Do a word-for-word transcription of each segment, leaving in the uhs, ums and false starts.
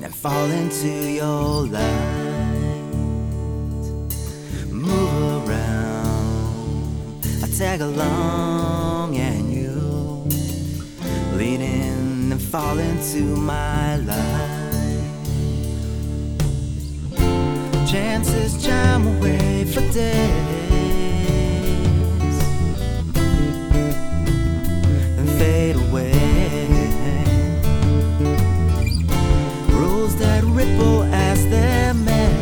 and fall into your light. Move around, I tag along, and you lean in and fall into my life. Chances chime away for days and fade away. Rules that ripple as they're made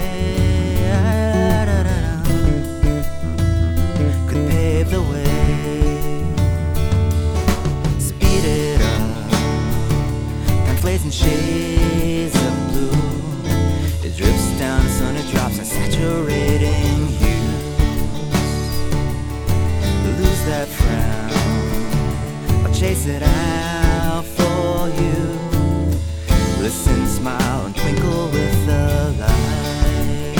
could pave the way. Speed it up, time plays in shades of blue. It drips down, the sun it drops, and saturating hues. Lose that frown, I'll chase it out for you. Listen, smile, and twinkle with the light.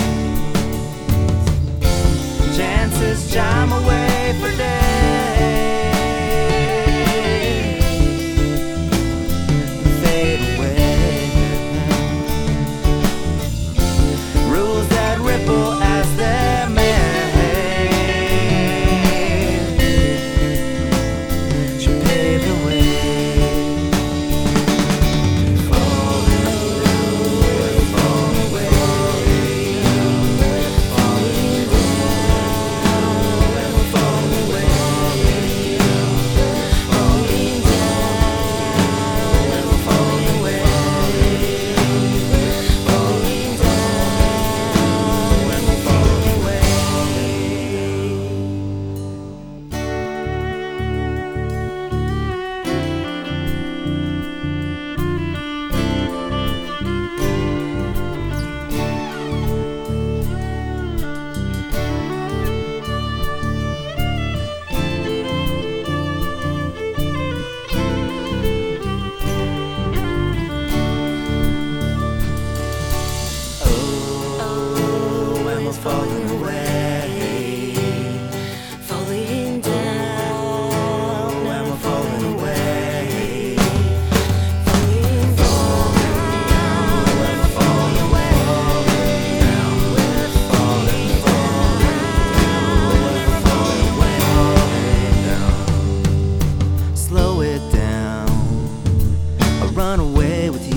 Chances chime away for days and fade away. Rules that ripple as they're made should pave the way. Falling away, falling down, and we're falling away, falling down, and we're falling away, now we're falling, falling, falling away, now. Slow it down, I'll run away with you.